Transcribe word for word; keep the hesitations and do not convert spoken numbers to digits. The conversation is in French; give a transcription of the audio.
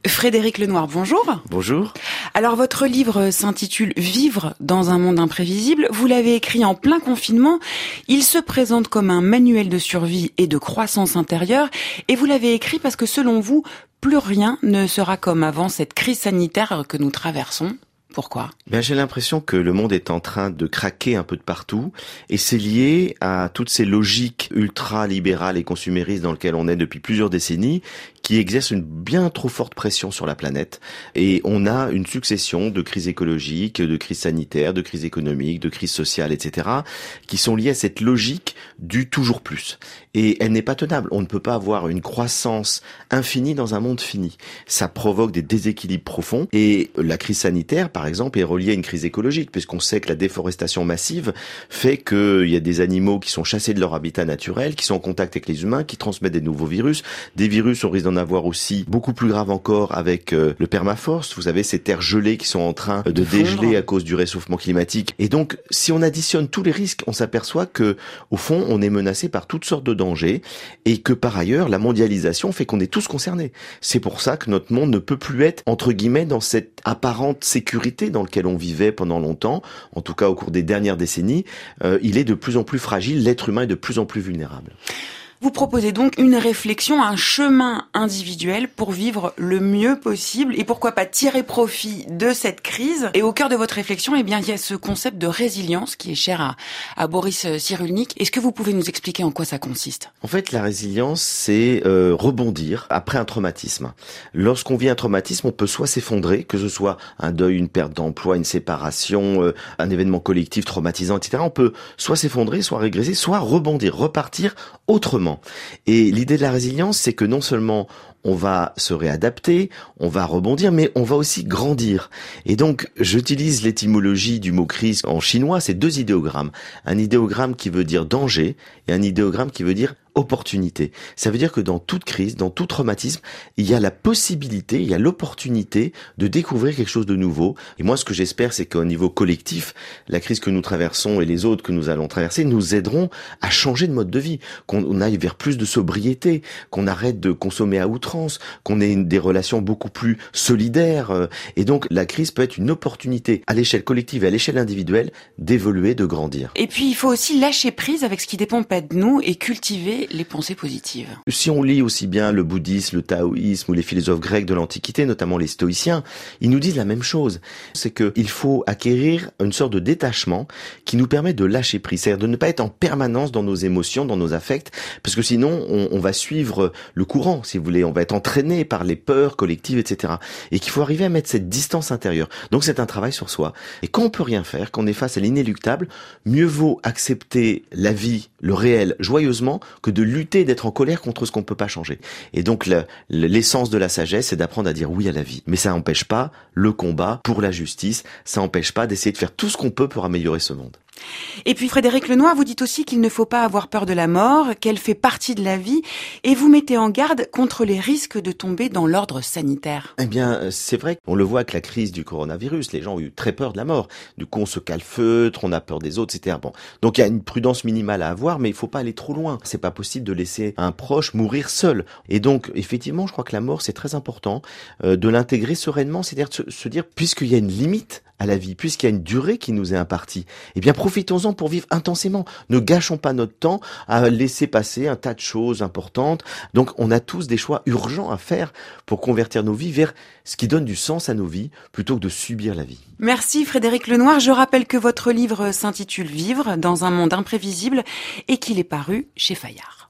Frédéric Lenoir, bonjour. Bonjour. Alors votre livre s'intitule « Vivre dans un monde imprévisible ». Vous l'avez écrit en plein confinement. Il se présente comme un manuel de survie et de croissance intérieure. Et vous l'avez écrit parce que selon vous, plus rien ne sera comme avant cette crise sanitaire que nous traversons. Pourquoi ? Ben, j'ai l'impression que le monde est en train de craquer un peu de partout et c'est lié à toutes ces logiques ultra-libérales et consuméristes dans lesquelles on est depuis plusieurs décennies qui exercent une bien trop forte pression sur la planète. Et on a une succession de crises écologiques, de crises sanitaires, de crises économiques, de crises sociales, et cetera, qui sont liées à cette logique du toujours plus. Et elle n'est pas tenable. On ne peut pas avoir une croissance infinie dans un monde fini. Ça provoque des déséquilibres profonds. Et la crise sanitaire, par exemple, est reliée à une crise écologique, puisqu'on sait que la déforestation massive fait qu'il y a des animaux qui sont chassés de leur habitat naturel, qui sont en contact avec les humains, qui transmettent des nouveaux virus. Des virus, on risque d'en avoir aussi beaucoup plus grave encore avec euh, le permafrost. Vous savez, ces terres gelées qui sont en train de, de dégeler à cause du réchauffement climatique. Et donc, si on additionne tous les risques, on s'aperçoit que, au fond, on est menacé par toutes sortes de dangers et que, par ailleurs, la mondialisation fait qu'on est tous concernés. C'est pour ça que notre monde ne peut plus être, entre guillemets, dans cette apparente sécurité dans laquelle on vivait pendant longtemps, en tout cas au cours des dernières décennies. Euh, il est de plus en plus fragile, l'être humain est de plus en plus vulnérable. Vous proposez donc une réflexion, un chemin individuel pour vivre le mieux possible et pourquoi pas tirer profit de cette crise. Et au cœur de votre réflexion, eh bien, il y a ce concept de résilience qui est cher à, à Boris Cyrulnik. Est-ce que vous pouvez nous expliquer en quoi ça consiste ? En fait, la résilience, c'est euh, rebondir après un traumatisme. Lorsqu'on vit un traumatisme, on peut soit s'effondrer, que ce soit un deuil, une perte d'emploi, une séparation, euh, un événement collectif traumatisant, et cetera. On peut soit s'effondrer, soit régresser, soit rebondir, repartir autrement. Et l'idée de la résilience, c'est que non seulement on va se réadapter, on va rebondir, mais on va aussi grandir. Et donc, j'utilise l'étymologie du mot crise en chinois, c'est deux idéogrammes. Un idéogramme qui veut dire danger et un idéogramme qui veut dire opportunité. Ça veut dire que dans toute crise, dans tout traumatisme, il y a la possibilité, il y a l'opportunité de découvrir quelque chose de nouveau. Et moi, ce que j'espère, c'est qu'au niveau collectif, la crise que nous traversons et les autres que nous allons traverser nous aideront à changer de mode de vie, qu'on aille vers plus de sobriété, qu'on arrête de consommer à outrance, qu'on ait des relations beaucoup plus solidaires. Et donc, la crise peut être une opportunité à l'échelle collective et à l'échelle individuelle d'évoluer, de grandir. Et puis, il faut aussi lâcher prise avec ce qui dépend pas de nous et cultiver les pensées positives. Si on lit aussi bien le bouddhisme, le taoïsme ou les philosophes grecs de l'Antiquité, notamment les stoïciens, ils nous disent la même chose. C'est qu'il faut acquérir une sorte de détachement qui nous permet de lâcher prise, c'est-à-dire de ne pas être en permanence dans nos émotions, dans nos affects, parce que sinon on, on va suivre le courant, si vous voulez, on va être entraîné par les peurs collectives, et cetera. Et qu'il faut arriver à mettre cette distance intérieure. Donc c'est un travail sur soi. Et quand on peut rien faire, quand on est face à l'inéluctable, mieux vaut accepter la vie, le réel, joyeusement, que de lutter, d'être en colère contre ce qu'on ne peut pas changer. Et donc le, l'essence de la sagesse, c'est d'apprendre à dire oui à la vie. Mais ça n'empêche pas le combat pour la justice, ça n'empêche pas d'essayer de faire tout ce qu'on peut pour améliorer ce monde. Et puis Frédéric Lenoir, vous dites aussi qu'il ne faut pas avoir peur de la mort, qu'elle fait partie de la vie, et vous mettez en garde contre les risques de tomber dans l'ordre sanitaire. Eh bien, c'est vrai qu'on le voit avec la crise du coronavirus, les gens ont eu très peur de la mort. Du coup, on se calfeutre, on a peur des autres, et cetera. Bon, donc il y a une prudence minimale à avoir, mais il faut pas aller trop loin. C'est pas possible de laisser un proche mourir seul. Et donc, effectivement, je crois que la mort, c'est très important euh, de l'intégrer sereinement, c'est-à-dire de se, se dire, puisqu'il y a une limite à la vie, puisqu'il y a une durée qui nous est impartie, eh bien profitons-en pour vivre intensément. Ne gâchons pas notre temps à laisser passer un tas de choses importantes. Donc on a tous des choix urgents à faire pour convertir nos vies vers ce qui donne du sens à nos vies, plutôt que de subir la vie. Merci Frédéric Lenoir. Je rappelle que votre livre s'intitule « Vivre dans un monde imprévisible » et qu'il est paru chez Fayard.